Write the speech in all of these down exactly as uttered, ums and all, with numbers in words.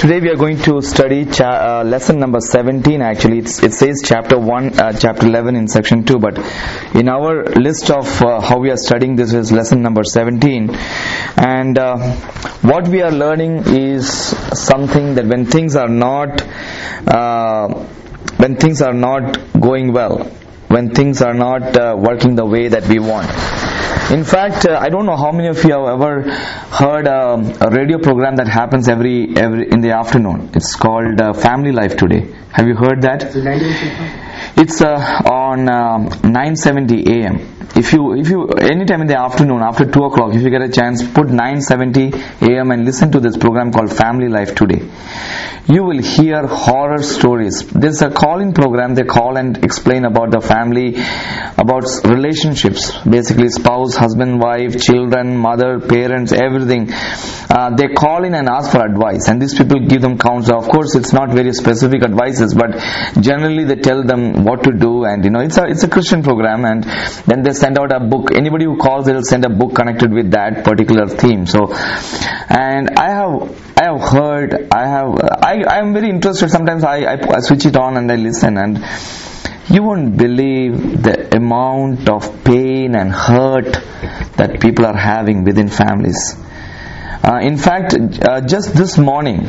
Today we are going to study cha- uh, lesson number seventeen. Actually, it's, it says chapter one, uh, chapter eleven in section two. But in our list of uh, how we are studying, this is lesson number seventeen. And uh, what we are learning is something that when things are not, uh, when things are not going well, when things are not uh, working the way that we want. In fact, uh, I don't know how many of you have ever heard um, a radio program that happens every every in the afternoon. It's called uh, Family Life Today. Have you heard that? It's uh, on um, nine seventy A M If you, if you, anytime in the afternoon after two o'clock, if you get a chance, put nine seventy A M and listen to this program called Family Life Today. You will hear horror stories. There's a call-in program. They call and explain about the family, about relationships, basically spouse, husband, wife, children, mother, parents, everything. Uh, they call in and ask for advice, and these people give them counsel. Of course, it's not very specific advices, but generally they tell them what to do. And you know, it's a it's a Christian program, and then they send out a book. Anybody who calls, they'll send a book connected with that particular theme. So, and I have I have heard, I have I I am very interested. Sometimes I, I I switch it on and I listen, and you won't believe the amount of pain and hurt that people are having within families. Uh, in fact, uh, just this morning,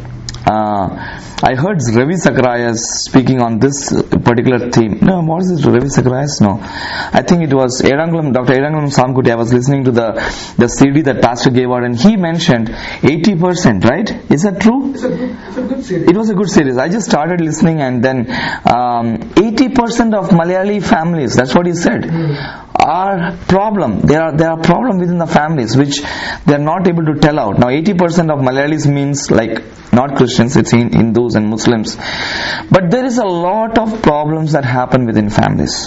uh, I heard Ravi Zacharias speaking on this particular theme. No, what is it, Ravi Zacharias? No. I think it was Erangulam, Doctor Erangulam Samkuti. I was listening to the, the C D that Pastor gave out, and he mentioned eighty percent, right? Is that true? It's a good, it's a good series. It was a good series. I just started listening, and then um, eighty percent of Malayali families, that's what he said, mm. are problem. There are, there are problem within the families which they are not able to tell out. Now, eighty percent of Malayalis means like not Christians, it's in Hindus and Muslims. But there is a lot of problems that happen within families.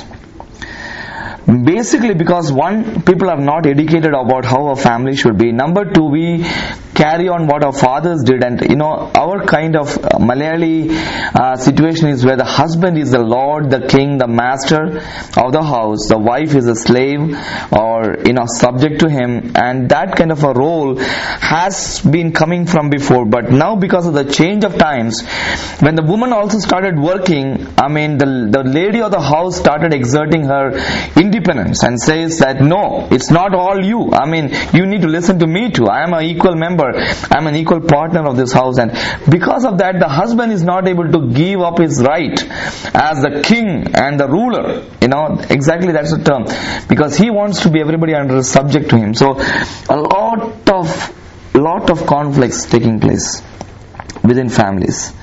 Basically because one, people are not educated about how a family should be. Number two, we carry on what our fathers did, and you know, our kind of uh, Malayali uh, situation is where the husband is the lord, the king, the master of the house, the wife is a slave or you know subject to him, and that kind of a role has been coming from before. But now because of the change of times, when the woman also started working, I mean the, the lady of the house started exerting her independence and says that no, it's not all you. I mean, you need to listen to me too. I am an equal member. I'm an equal partner of this house, and because of that the husband is not able to give up his right as the king and the ruler. You know, exactly that's the term, because he wants to be everybody under subject to him. So a lot of lot of conflicts taking place within families.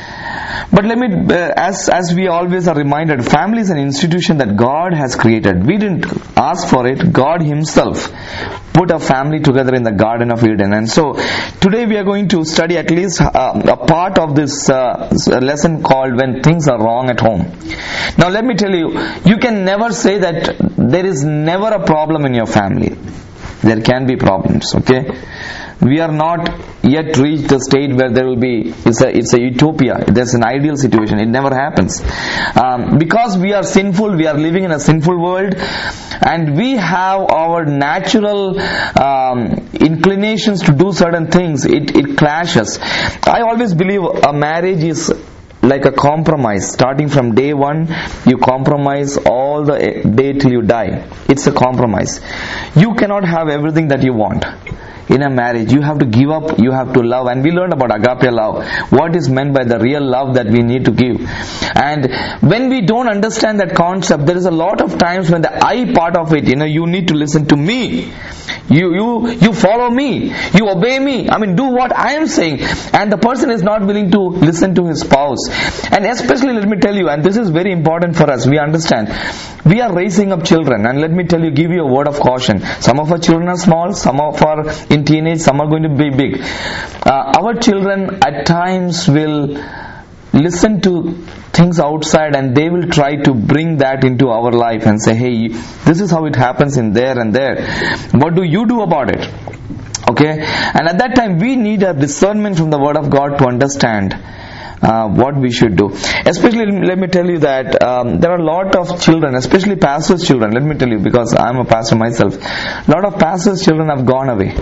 But let me, uh, as as we always are reminded, family is an institution that God has created. We didn't ask for it. God Himself put a family together in the Garden of Eden. And so today we are going to study at least uh, a part of this uh, lesson called When Things Are Wrong at Home. Now let me tell you, you can never say that there is never a problem in your family. There can be problems, okay? We are not yet reached the state where there will be, it's a, it's a utopia, there's an ideal situation. It never happens. Um, because we are sinful, we are living in a sinful world, and we have our natural um, inclinations to do certain things. It, it clashes. I always believe a marriage is like a compromise. Starting from day one, you compromise all the day till you die. It's a compromise. You cannot have everything that you want. In a marriage, you have to give up, you have to love. And we learned about agape love, what is meant by the real love that we need to give. And when we don't understand that concept, there is a lot of times when the I part of it, you know, you need to listen to me. You, you, you follow me. You obey me. I mean, do what I am saying. And the person is not willing to listen to his spouse. And especially, let me tell you, and this is very important for us, we understand, we are raising up children. And let me tell you, give you a word of caution. Some of our children are small, some of our in teenage, some are going to be big. Uh, our children at times will listen to things outside, and they will try to bring that into our life and say, hey, this is how it happens in there and there. What do you do about it? Okay? And at that time, we need a discernment from the Word of God to understand Uh, what we should do. Especially, let me tell you that um, there are a lot of children, especially pastors' children. Let me tell you, because I'm a pastor myself, a lot of pastors' children have gone away.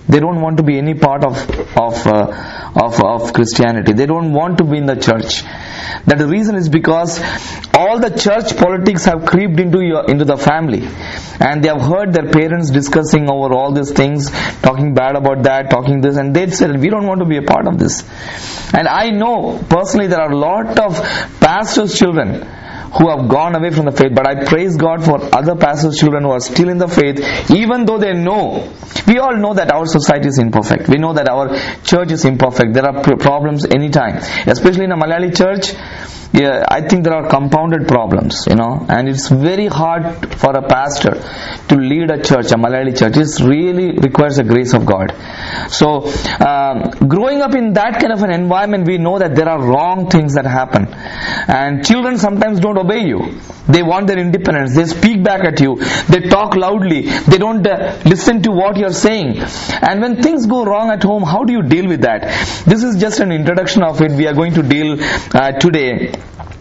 They don't want to be any part of of uh, of of Christianity. They don't want to be in the church. That the reason is because all the church politics have creeped into your into the family, and they have heard their parents discussing over all these things, talking bad about that, talking this, and they said, we don't want to be a part of this. And I know personally there are a lot of pastors' children who have gone away from the faith, but I praise God for other pastors' children who are still in the faith, even though they know. We all know that our society is imperfect. We know that our church is imperfect. There are problems anytime, especially in a Malayali church. Yeah, I think there are compounded problems, you know, and it's very hard for a pastor to lead a church, a Malayali church. It really requires the grace of God. So, um, growing up in that kind of an environment, we know that there are wrong things that happen, and children sometimes don't obey you. They want their independence. They speak back at you. They talk loudly. They don't uh, listen to what you're saying. And when things go wrong at home, how do you deal with that? This is just an introduction of it. We are going to deal uh, today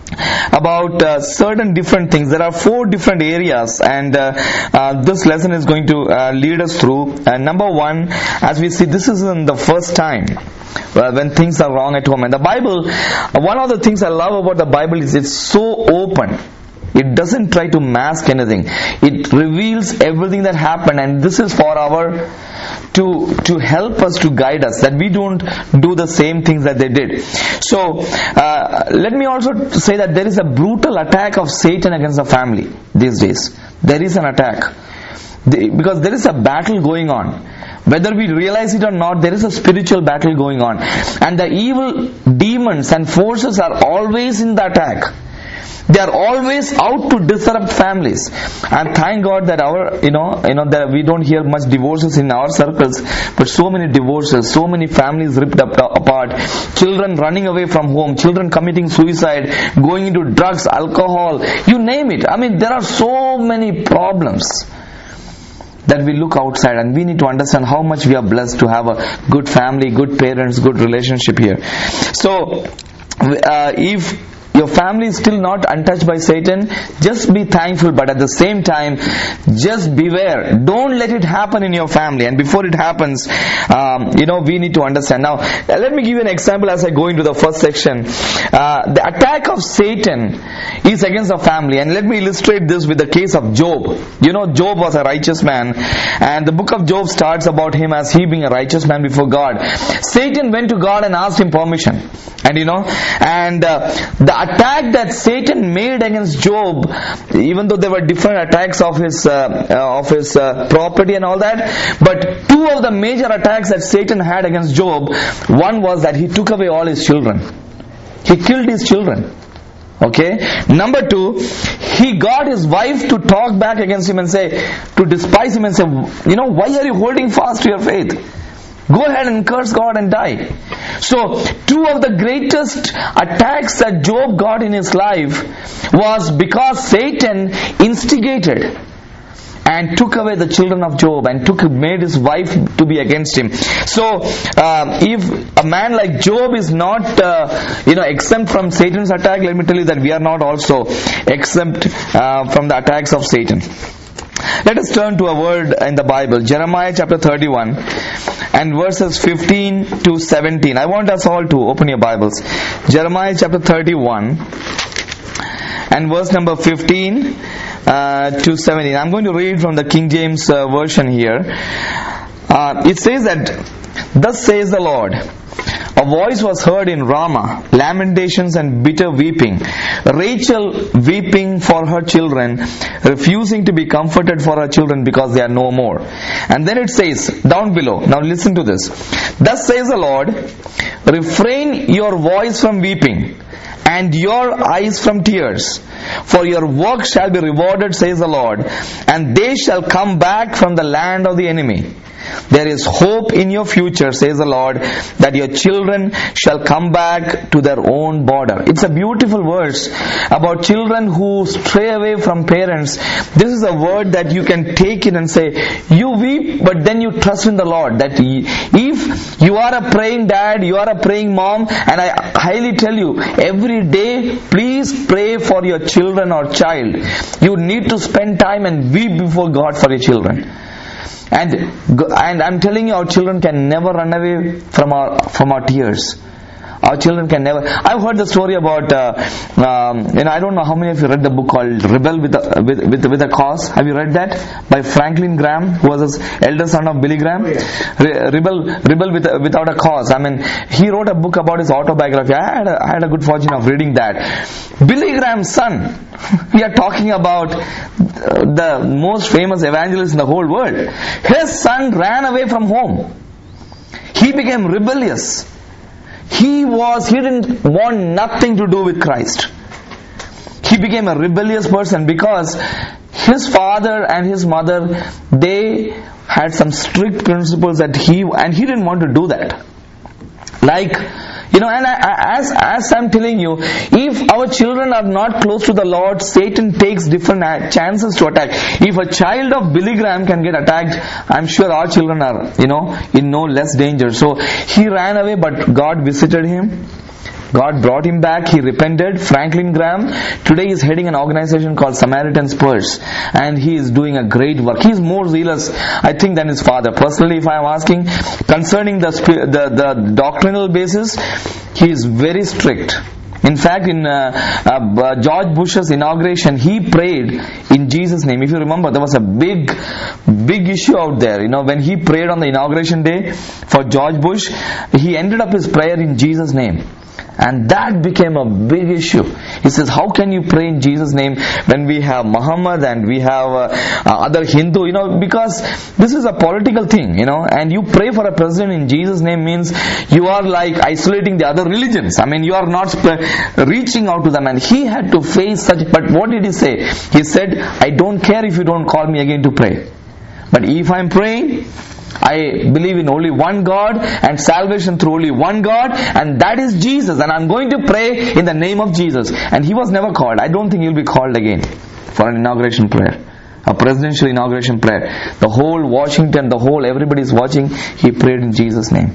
about uh, certain different things. There are four different areas, and uh, uh, this lesson is going to uh, lead us through. Uh, number one, as we see, this is in the first time uh, when things are wrong at home. And the Bible, uh, one of the things I love about the Bible is it's so open. It doesn't try to mask anything. It reveals everything that happened, and this is for our to to help us, to guide us, that we don't do the same things that they did. So uh, let me also say that there is a brutal attack of Satan against the family these days. There is an attack, because there is a battle going on. Whether we realize it or not, there is a spiritual battle going on, and the evil demons and forces are always in the attack. They are always out to disrupt families. And thank God that our, you know, you know, that we don't hear much divorces in our circles, but so many divorces, so many families ripped up, apart, children running away from home, children committing suicide, going into drugs, alcohol, you name it. I mean, there are so many problems that we look outside, and we need to understand how much we are blessed to have a good family, good parents, good relationship here. So, uh, if your family is still not untouched by Satan, just be thankful, but at the same time, just beware. Don't let it happen in your family. And before it happens, um, you know, we need to understand. Now, let me give you an example as I go into the first section. Uh, the attack of Satan is against the family. And let me illustrate this with the case of Job. You know, Job was a righteous man, and the book of Job starts about him as he being a righteous man before God. Satan went to God and asked him permission. And you know, and uh, the attack that Satan made against Job, even though there were different attacks of his uh, uh, of his uh, property and all that, but two of the major attacks that Satan had against Job, one was that he took away all his children. He killed his children. Okay. Number two, he got his wife to talk back against him and say, to despise him and say, you know, why are you holding fast to your faith? Go ahead and curse God and die. So, two of the greatest attacks that Job got in his life was because Satan instigated and took away the children of Job and took made his wife to be against him. So, uh, if a man like Job is not, uh, you know, exempt from Satan's attack, let me tell you that we are not also exempt uh, from the attacks of Satan. Let us turn to a word in the Bible, Jeremiah chapter thirty-one and verses fifteen to seventeen. I want us all to open your Bibles. Jeremiah chapter thirty-one and verse number fifteen uh, to seventeen. I'm going to read from the King James uh, version here. Uh, it says that, thus says the Lord, a voice was heard in Ramah, lamentations and bitter weeping, Rachel weeping for her children, refusing to be comforted for her children because they are no more. And then it says, down below, now listen to this. Thus says the Lord, refrain your voice from weeping, and your eyes from tears, for your work shall be rewarded, says the Lord, and they shall come back from the land of the enemy. There is hope in your future, says the Lord, that your children shall come back to their own border. It's a beautiful verse about children who stray away from parents. This is a word that you can take it and say, you weep, but then you trust in the Lord. That if you are a praying dad, you are a praying mom, and I highly tell you, every day, please pray for your children or child. You need to spend time and weep before God for your children. And and I'm telling you, our children can never run away from our from our tears. Our children can never. I've heard the story about, uh, um, and I don't know how many of you read the book called Rebel with a, with, with, with a Cause. Have you read that? By Franklin Graham, who was his elder son of Billy Graham. Re- Rebel, Rebel with, without a cause. I mean, he wrote a book about his autobiography. I had a, I had a good fortune of reading that. Billy Graham's son. We are talking about the most famous evangelist in the whole world. His son ran away from home. He became rebellious. He was, he didn't want nothing to do with Christ. He became a rebellious person because his father and his mother, they had some strict principles that he, and he didn't want to do that. Like, you know, and I, I, as, as I'm telling you, if our children are not close to the Lord, Satan takes different chances to attack. If a child of Billy Graham can get attacked, I'm sure our children are, you know, in no less danger. So he ran away, but God visited him. God brought him back. He repented. Franklin Graham today is heading an organization called Samaritan's Purse, and he is doing a great work. He is more zealous, I think, than his father. Personally, if I am asking concerning the the, the doctrinal basis, he is very strict. In fact, in uh, uh, George Bush's inauguration, he prayed in Jesus' name. If you remember, there was a big, big issue out there. You know, when he prayed on the inauguration day for George Bush, he ended up his prayer in Jesus' name. And that became a big issue. He says, how can you pray in Jesus' name when we have Muhammad and we have uh, uh, other Hindu, you know, because this is a political thing, you know, and you pray for a president in Jesus' name means you are like isolating the other religions. I mean, you are not sp- reaching out to them, and he had to face such, but what did he say? He said, I don't care if you don't call me again to pray. But if I'm praying, I believe in only one God and salvation through only one God, and that is Jesus, and I'm going to pray in the name of Jesus. And he was never called. I don't think he'll be called again for an inauguration prayer, a presidential inauguration prayer. The whole Washington, the whole everybody's watching, he prayed in Jesus' name.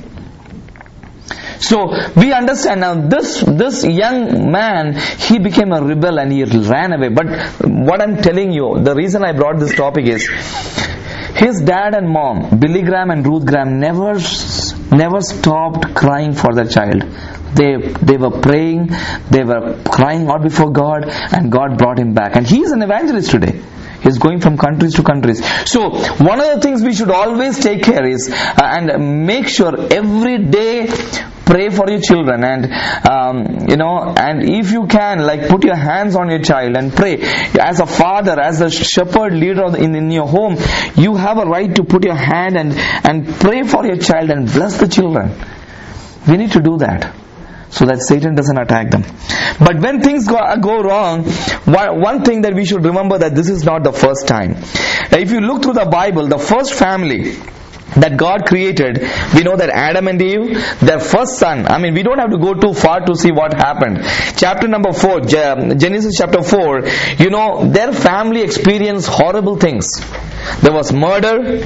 So we understand now, this this young man, he became a rebel and he ran away. But what I'm telling you, the reason I brought this topic is, his dad and mom, Billy Graham and Ruth Graham, never never stopped crying for their child. They they were praying, they were crying out before God, and God brought him back. And he is an evangelist today. He's going from countries to countries. So one of the things we should always take care is, uh, and make sure every day, pray for your children, and um, you know, and if you can, like, put your hands on your child and pray. As a father, as a shepherd leader in, in your home, you have a right to put your hand and, and pray for your child and bless the children. We need to do that, so that Satan doesn't attack them. But when things go, go wrong, one, one thing that we should remember, that this is not the first time. If you look through the Bible, the first family that God created, we know that Adam and Eve, their first son, I mean, we don't have to go too far to see what happened. Chapter number four, Genesis chapter four, you know, their family experienced horrible things. There was murder.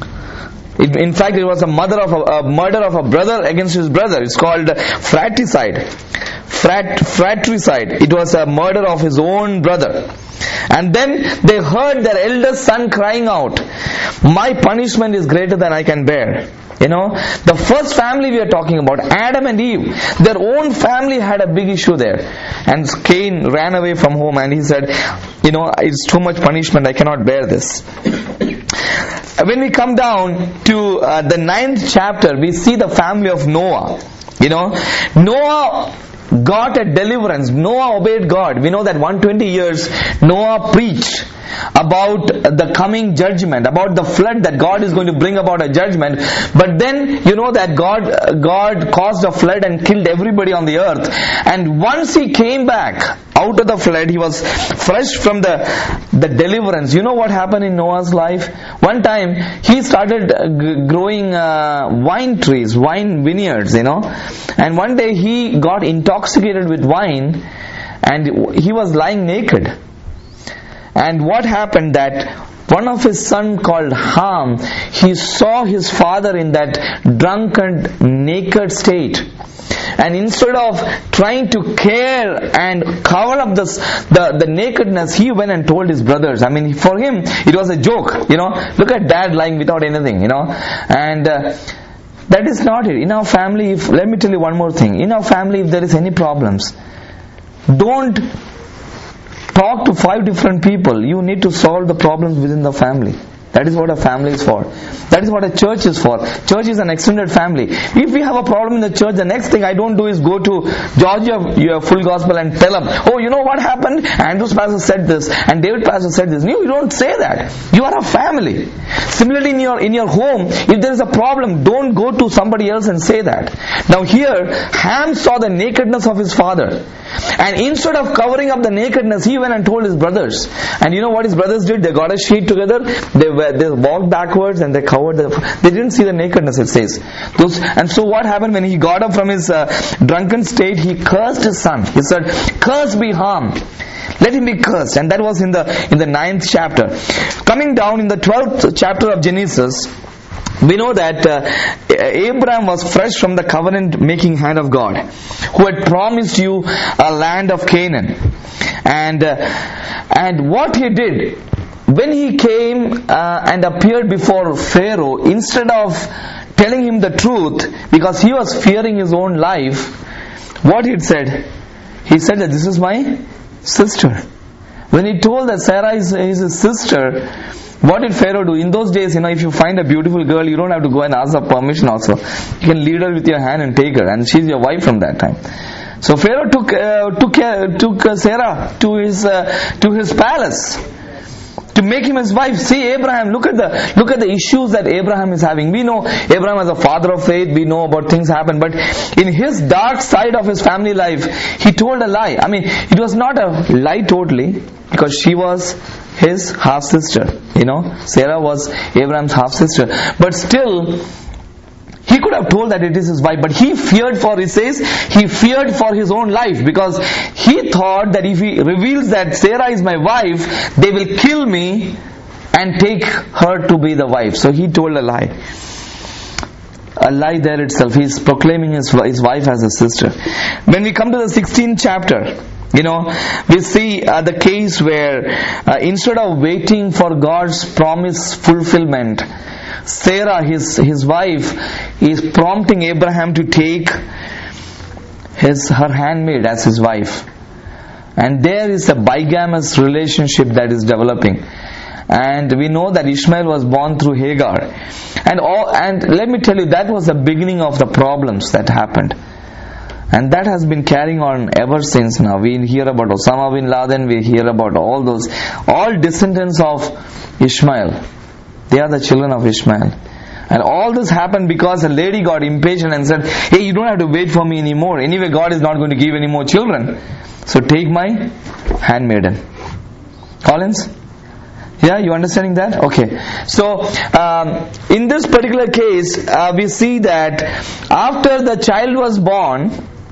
In fact, it was a mother of a, a murder of a brother against his brother. It's called fratricide. Frat, fratricide. It was a murder of his own brother. And then they heard their eldest son crying out, my punishment is greater than I can bear. You know, the first family we are talking about, Adam and Eve, their own family had a big issue there. And Cain ran away from home and he said, you know, it's too much punishment, I cannot bear this. When we come down to uh, the ninth chapter, we see the family of Noah. You know, Noah got a deliverance. Noah obeyed God. We know that one hundred twenty years Noah preached about the coming judgment, about the flood, that God is going to bring about a judgment. But then you know that God God caused a flood and killed everybody on the earth. And once he came back out of the flood, he was fresh from the the deliverance. You know what happened in Noah's life? One time he started g- growing uh, wine trees, wine vineyards, you know. And one day he got intoxicated with wine and he was lying naked. And what happened, that one of his son called Ham, he saw his father in that drunken, naked state. and instead of trying to care and cover up this, the, the nakedness, he went and told his brothers. I mean, for him, it was a joke, you know. Look at dad lying without anything, you know. And uh, that is not it. In our family, if, let me tell you one more thing. In our family, if there is any problems, don't talk to five different people. You need to solve the problems within the family. That is what a family is for. That is what a church is for. Church is an extended family. If we have a problem in the church, the next thing I don't do is go to Georgia, your Full Gospel, and tell them, oh, you know what happened? Andrew's pastor said this, and David pastor said this. No, you don't say that. You are a family. Similarly, in your in your home, if there is a problem, don't go to somebody else and say that. Now here, Ham saw the nakedness of his father, and instead of covering up the nakedness, he went and told his brothers. And you know what his brothers did? They got a sheet together. They were They walked backwards and they covered the, they didn't see the nakedness, it says. Those, and so what happened when he got up from his uh, drunken state? He cursed his son. He said, "Cursed be Ham. Let him be cursed." And that was in the in the ninth chapter. Coming down in the twelfth chapter of Genesis, we know that uh, Abraham was fresh from the covenant making hand of God, who had promised you a land of Canaan. And uh, and what he did, when he came uh, and appeared before Pharaoh, instead of telling him the truth, because he was fearing his own life, what he said? He said that this is my sister. When he told that Sarah is, is his sister, what did Pharaoh do? In those days, you know, if you find a beautiful girl, you don't have to go and ask her permission also. You can lead her with your hand and take her, and she's your wife from that time. So Pharaoh took uh, took uh, took uh, Sarah to his uh, to his palace to make him his wife. See, Abraham, look at the look at the issues that Abraham is having. We know Abraham as a father of faith. We know about things happen, but in his dark side of his family life, he told a lie. I mean, it was not a lie totally, because she was his half sister. You know, Sarah was Abraham's half sister, but still, he could have told that it is his wife, but he feared for, he says, he feared for his own life, because he thought that if he reveals that Sarah is my wife, they will kill me and take her to be the wife. So he told a lie. A lie there itself. He is proclaiming his, his wife as a sister. When we come to the sixteenth chapter, you know, we see uh, the case where uh, instead of waiting for God's promise fulfillment, Sarah, his his wife, is prompting Abraham to take his her handmaid as his wife. And there is a bigamous relationship that is developing. And we know that Ishmael was born through Hagar. And all, and let me tell you, that was the beginning of the problems that happened. And that has been carrying on ever since now. We hear about Osama bin Laden, we hear about all those, all descendants of Ishmael. They are the children of Ishmael. And all this happened because a lady got impatient and said, hey, you don't have to wait for me anymore. Anyway, God is not going to give any more children. So take my handmaiden. Collins? Yeah, you understanding that? Okay. So, um, in this particular case, uh, we see that after the child was born,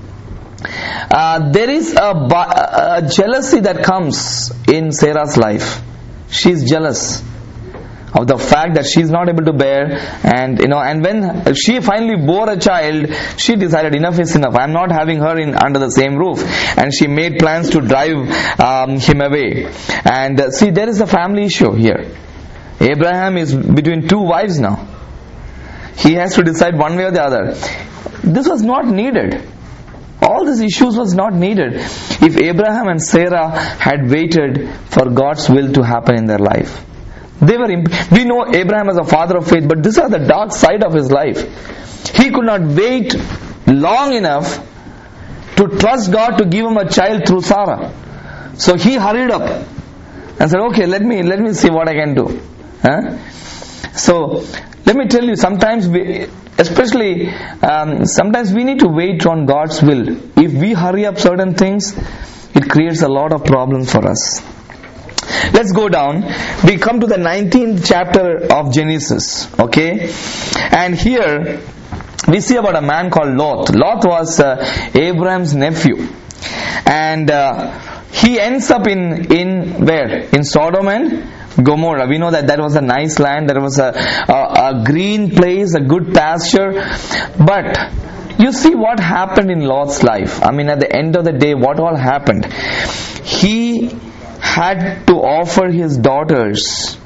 uh, there is a, a jealousy that comes in Sarah's life. She is jealous of the fact that she is not able to bear, and you know, and when she finally bore a child, she decided enough is enough. I am not having her in under the same roof, and she made plans to drive um, him away. And uh, see, there is a family issue here. Abraham is between two wives now. He has to decide one way or the other. This was not needed. All these issues was not needed if Abraham and Sarah had waited for God's will to happen in their life. They were. Imp- we know Abraham as a father of faith, but these are the dark side of his life. He could not wait long enough to trust God to give him a child through Sarah. So he hurried up and said, "Okay, let me let me see what I can do." Huh? So let me tell you, sometimes we, especially um, sometimes we need to wait on God's will. If we hurry up certain things, it creates a lot of problems for us. Let's go down. We come to the nineteenth chapter of Genesis. Okay, and here we see about a man called Lot. Lot was uh, Abraham's nephew, and uh, he ends up in in where? In Sodom and Gomorrah. We know that that was a nice land. There was a, a, a green place, a good pasture. But You see what happened in Lot's life. I mean, at the end of the day, what all happened? He had to offer his daughters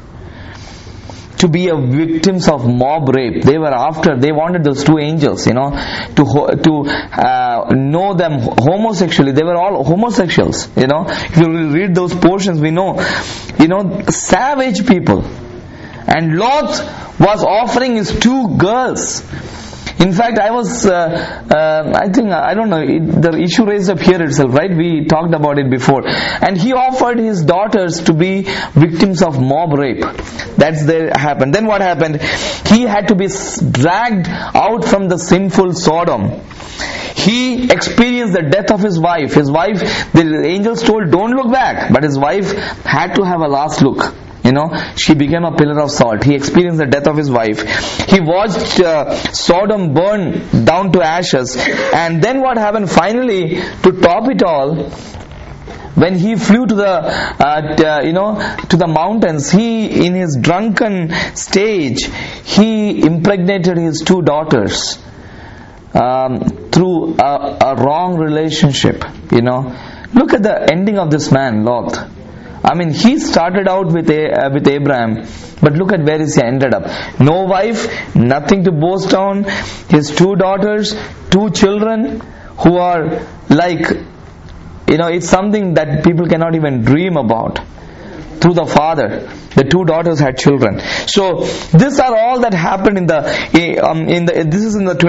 to be a victims of mob rape. They were after, they wanted those two angels, you know, to to uh, know them homosexually. They were all homosexuals, you know. If you read those portions, we know, you know, savage people. And Lot was offering his two girls. In fact, I was, uh, uh, I think, I don't know, it, the issue raised up here itself, right? We talked about it before. And he offered his daughters to be victims of mob rape. That's there happened. Then what happened? He had to be dragged out from the sinful Sodom. He experienced the death of his wife. His wife, the angels told, don't look back. But his wife had to have a last look. You know, she became a pillar of salt. He experienced the death of his wife. He watched uh, Sodom burn down to ashes. And then what happened? Finally, to top it all, when he flew to the, uh, t- uh, you know, to the mountains, he, in his drunken stage, he impregnated his two daughters um, through a, a wrong relationship. You know, look at the ending of this man, Lot. I mean, he started out with a, uh, with Abraham, but look at where he ended up. No wife, nothing to boast on. His two daughters, two children who are like, you know, it's something that people cannot even dream about. Through the father, the two daughters had children. So these are all that happened in the um, in the this is in the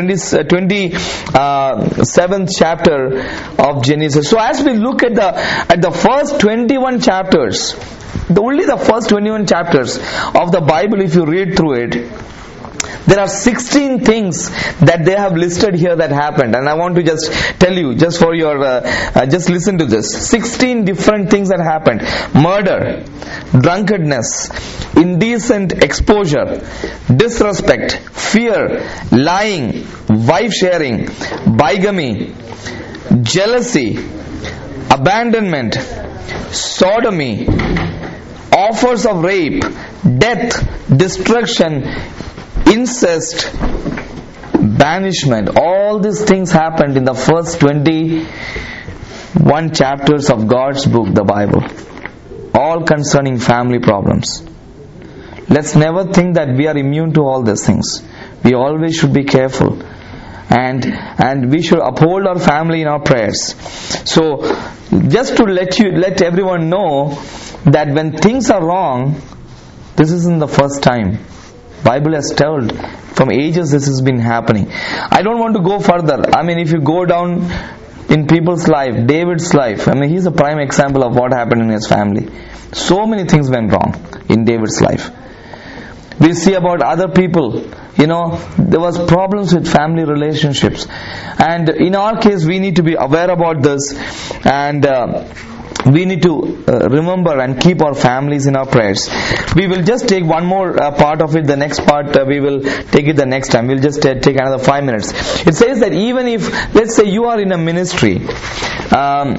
twenty-seventh chapter of Genesis. So as we look at the at the first twenty-one chapters, the only the first twenty-one chapters of the Bible, if you read through it, there are sixteen things that they have listed here that happened, and I want to just tell you, just for your, uh, uh, just listen to this. sixteen different things that happened. Murder, drunkenness, indecent exposure, disrespect, fear, lying, wife sharing, bigamy, jealousy, abandonment, sodomy, offers of rape, death, destruction, incest, banishment. All these things happened in the first twenty-one chapters of God's book, the Bible. All concerning family problems. Let's never think that we are immune to all these things. We always should be careful. And and we should uphold our family in our prayers. So, just to let you let everyone know that when things are wrong, this isn't the first time. Bible has told from ages this has been happening. I don't want to go further. I mean, if you go down in people's life, David's life, I mean, he's a prime example of what happened in his family. So many things went wrong in David's life. We see about other people, you know, there was problems with family relationships. And in our case, we need to be aware about this, and uh, we need to uh, remember and keep our families in our prayers. We will just take one more uh, part of it. The next part uh, we will take it the next time. We'll just uh, take another five minutes. It says that even if, let's say you are in a ministry, um,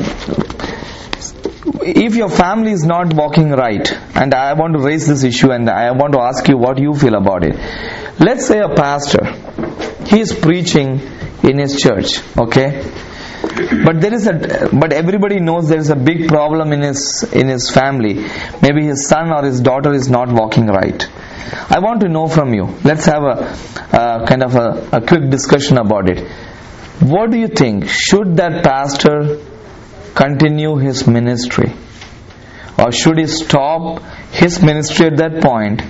if your family is not walking right, and I want to raise this issue and I want to ask you what you feel about it. Let's say a pastor, he is preaching in his church, okay? But there is a, but everybody knows there is a big problem in his in his family. Maybe his son or his daughter is not walking right. I want to know from you. Let's have a, a kind of a, a quick discussion about it. What do you think? Should that pastor continue his ministry, or should he stop his ministry at that point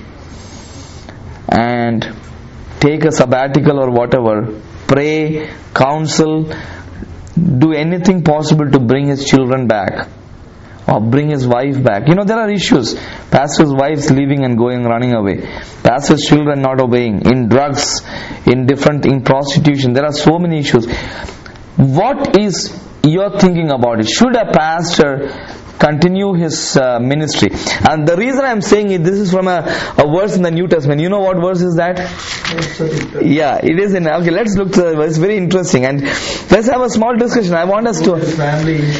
and take a sabbatical or whatever, pray, counsel, do anything possible to bring his children back or bring his wife back? You know, there are issues. Pastor's wives leaving and going, running away. Pastor's children not obeying. In drugs, in different, in prostitution. There are so many issues. What is your thinking about it? Should a pastor continue his uh, ministry? And the reason I'm saying it, this is from a, a verse in the New Testament. You know what verse is that? Yeah, it is in. Okay, let's look to the verse. It's very interesting, and let's have a small discussion. I want us to.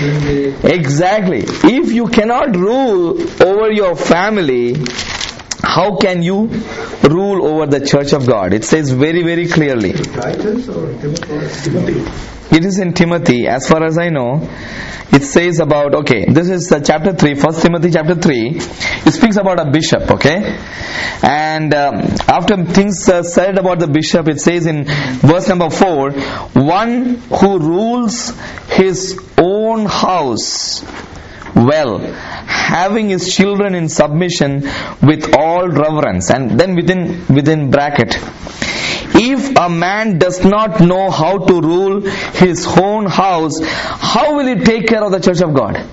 Exactly. If you cannot rule over your family, how can you rule over the church of God? It says very, very clearly. Titus or Timothy? It is in Timothy, as far as I know. It says about, okay, this is uh, chapter three, First Timothy chapter three. It speaks about a bishop, okay? And um, after things uh, said about the bishop, it says in verse number four, one who rules his own house well, having his children in submission with all reverence. And then within within bracket, if a man does not know how to rule his own house, how will he take care of the church of God?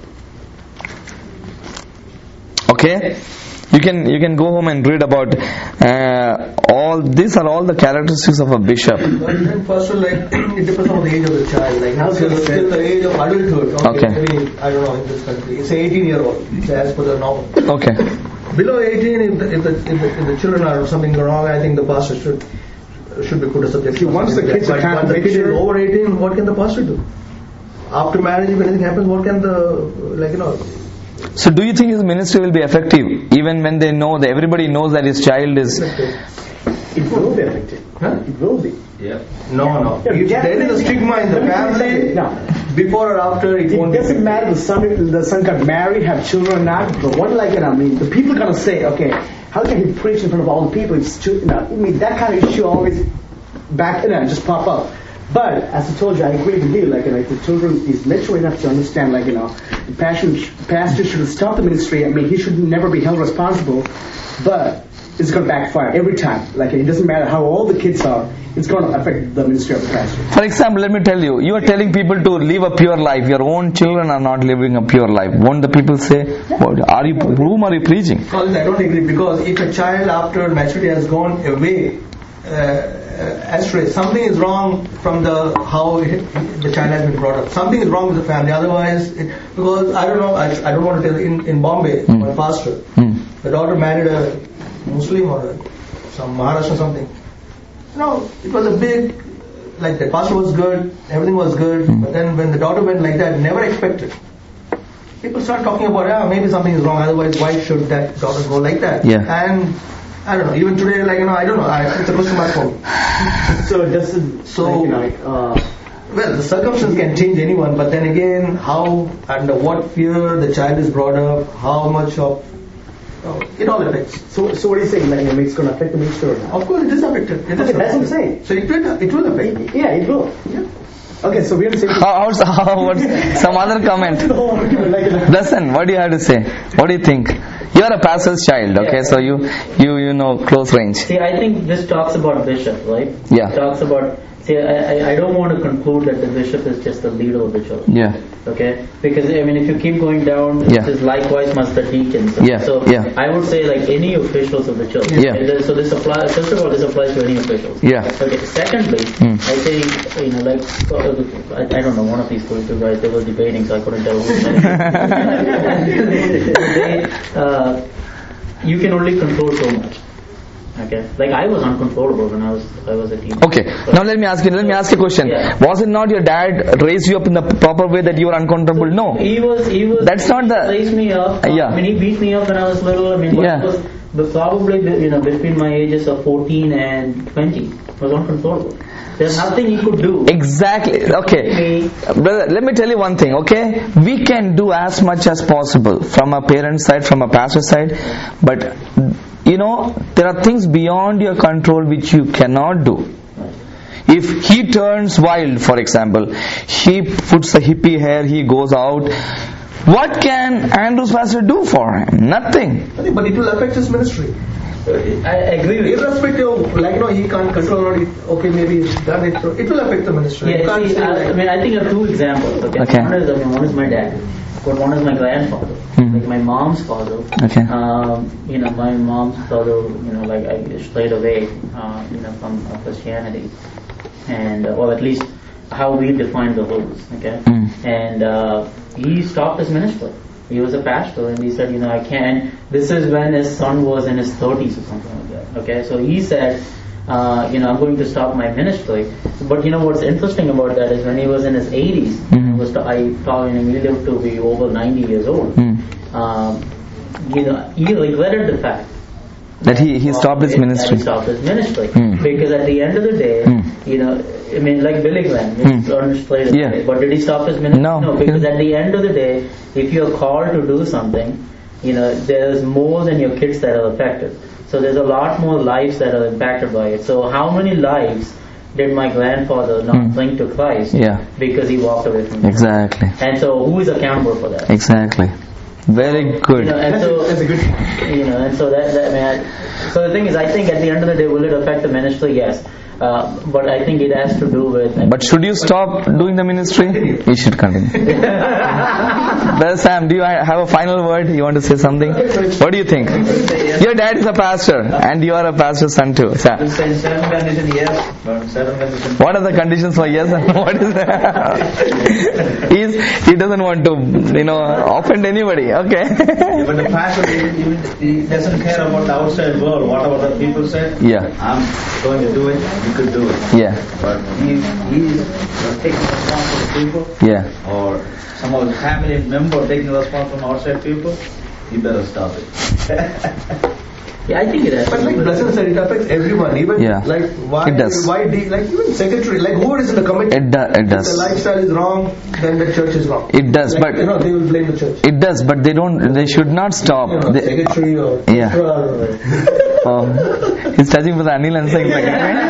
Okay, you can you can go home and read about uh, all these are all the characteristics of a bishop. But then first, like it depends on the age of the child. Like now, still, still the age of adulthood. Okay, Okay. maybe, I don't know in this country. It's eighteen year old. As per the norm. Okay, Below eighteen, if the, if the, if the, if the children are something wrong, I think the pastor should should be put a subject. See, once the kids are but, but the kid is convicted- over eighteen, what can the pastor do? After marriage, if anything happens, what can the like you know? so do you think his ministry will be effective even when they know that everybody knows that his child is? It will be effective. Huh? It will be. Yeah. No, no. Yeah, If there is a definitely. stigma in the Let me say- family, no. before or after, it It won't be. doesn't matter the son, the son got married, have children or not, but what like it, I mean, the people are going to say, okay, how can he preach in front of all the people? It's too, you know, I mean, that kind of issue always back, you know, just pop up. But, as I told you, I agree with you, like, you know, if the children is mature enough to understand, like, you know, the pastor, pastor should stop the ministry. I mean, he should never be held responsible, but it's going to backfire every time. Like, it doesn't matter how old the kids are, it's going to affect the ministry of the pastor. For example, let me tell you, you are telling people to live a pure life. Your own children are not living a pure life. Won't the people say, what, are you, whom are you preaching? Because I don't agree, because if a child after maturity has gone away, uh, uh, astray, something is wrong from the how it, the child has been brought up. Something is wrong with the family. Otherwise, it, because I don't know, I, I don't want to tell. In, in Bombay, Hmm. one pastor, Hmm. the daughter married a Muslim or a, some Maharashtra or something. You know, it was a big, like the pastor was good, everything was good, Hmm. but then when the daughter went like that, never expected. People start talking about, yeah, maybe something is wrong, otherwise why should that daughter go like that? Yeah. And I don't know, even today, like, you know, I don't know, I, it's a question mark for me. So it doesn't, So- like, you know, uh, Well, the circumstances can change anyone, but then again, how, under what fear the child is brought up, how much of, oh, it all affects. so, so what are you saying? Like, it's going to affect the ministry or not? Of course, it is affected. It is Okay, that's what I'm affected. saying. So it will, it will affect. Yeah, it will. Yeah. Okay, so we're saying How, how's, how, what's some other comment? the whole argument, like, like, Listen, what do you have to say? What do you think? You're a pastor's child, okay? So you, you, you know close range. See, I think this talks about bishop, right? Yeah. It talks about. See, I, I, I don't want to conclude that the bishop is just the leader of the church. Yeah. Okay? Because I mean, if you keep going down, it Yeah. says likewise must the deacons. Yeah, So yeah. I would say like any officials of the church. Yeah. Okay, So this applies. First of all, this applies to any officials. Yeah. Okay. Secondly, Hmm. I think you know, like uh, I, I don't know, one of these two guys they were debating, so I couldn't tell who. they, uh, you can only control so much. Okay, like I was uncontrollable when I was I was a teenager. Okay. Now let me ask you. Let me ask you a question. Yeah. Was it not your dad raised you up in the proper way that you were uncomfortable? No. He was, he was. That's not the- He raised me up. Uh, yeah. I mean, he beat me up when I was little. I mean, but Yeah. it was but probably you know between my ages of fourteen and twenty was uncontrollable. There's nothing he could do. Exactly. Okay. Brother, let me tell you one thing, okay? We can do as much as possible from a parent's side, from a pastor's side, but you know, there are things beyond your control which you cannot do. If he turns wild, for example, he puts a hippie hair, he goes out, what can Andrew's pastor do for him? Nothing. But it will affect his ministry. I agree with you. Irrespective, like, you know, he can't control it. Okay, maybe he's done it. So it will affect the ministry. You Yeah, can't see, say I, like- I mean, I think of two examples. Okay, Okay. one is I mean, one is my dad, but one is my grandfather, Mhm. like my mom's father. Okay. Um, you know, my mom's father, you know, like I strayed away, uh, you know, from uh, Christianity, and uh, or at least how we define the rules. Okay, Mm. and uh, he stopped his ministry. He was a pastor, and he said, you know, I can't. This is when his son was in his thirties or something like that. Okay, so he said, uh, you know, I'm going to stop my ministry. But you know what's interesting about that is when he was in his eighties, Mhm. was to, I thought you know, he lived to be over ninety years old. Mm. Um, you know, he regretted the fact That he, he stopped his ministry. He stopped his ministry. Hmm. Because at the end of the day, Hmm. you know, I mean, like Billy Graham, it's underplayed. Yeah. But did he stop his ministry? No. because at the end of the day, if you're called to do something, you know, there's more than your kids that are affected. So there's a lot more lives that are impacted by it. So how many lives did my grandfather not Hmm. cling to Christ Yeah. because he walked away from God? Exactly. And so who is accountable for that? Exactly. Very good. You know, and so, That's a good. you know, and so that, that I mean, I, so the thing is, I think at the end of the day, will it affect the ministry? Yes, uh, but I think it has to do with. But should you stop doing the ministry? You should continue. Well, Sam, do you have a final word? You want to say something? What do you think? Your dad is a pastor, and you are a pastor's son too. Sam. In certain condition, yes, but certain condition. What are the conditions for yes and what is that? He's, he doesn't want to, you know, offend anybody. Okay. But the pastor, he, he, he doesn't care about the outside world, whatever the people say. Yeah. I'm going to do it, you could do it. Yeah. But he, he is taking responsibility for people, Yeah. or some of his family member taking responsibility from outside people, he better stop it. Yeah, I think it has. But to like do with Blessing said, it affects everyone. Even Yeah. like why, It does. why, de- like even secretary, like who is in the committee? It, do, it If the does. lifestyle is wrong, then the church is wrong. It does, Like, but you know they will blame the church. it does, but they don't. They should not stop. You know, They, secretary or Yeah. treasurer or- oh, he's touching for the Anil and saying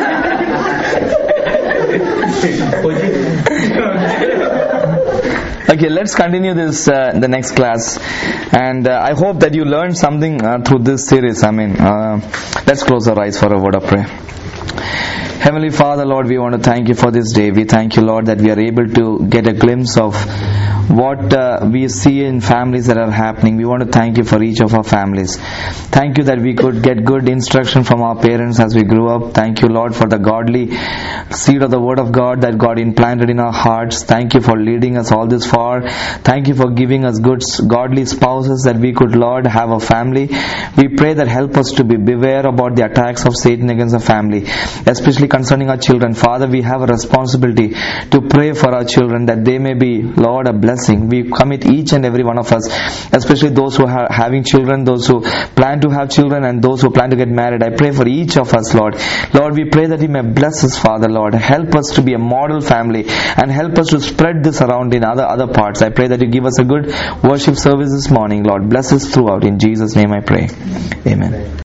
Okay, let's continue this uh, the next class, and uh, I hope that you learned something uh, through this series. I mean, uh, let's close our eyes for a word of prayer. Heavenly Father, Lord, we want to thank you for this day. We thank you, Lord, that we are able to get a glimpse of what uh, we see in families that are happening. We want to thank you for each of our families. Thank you that we could get good instruction from our parents as we grew up. Thank you, Lord, for the godly seed of the Word of God that God implanted in our hearts. Thank you for leading us all this far. Thank you for giving us good godly spouses that we could, Lord, have a family. We pray that help us to be beware about the attacks of Satan against the family, especially concerning our children. Father, we have a responsibility to pray for our children that they may be, Lord, a blessing. We commit each and every one of us, especially those who are having children, those who plan to have children, and those who plan to get married. I pray for each of us, Lord. Lord, we pray that you may bless us, Father, Lord. Help us to be a model family and help us to spread this around in other other parts. I pray that you give us a good worship service this morning, Lord. Bless us throughout. In Jesus' name I pray. Amen.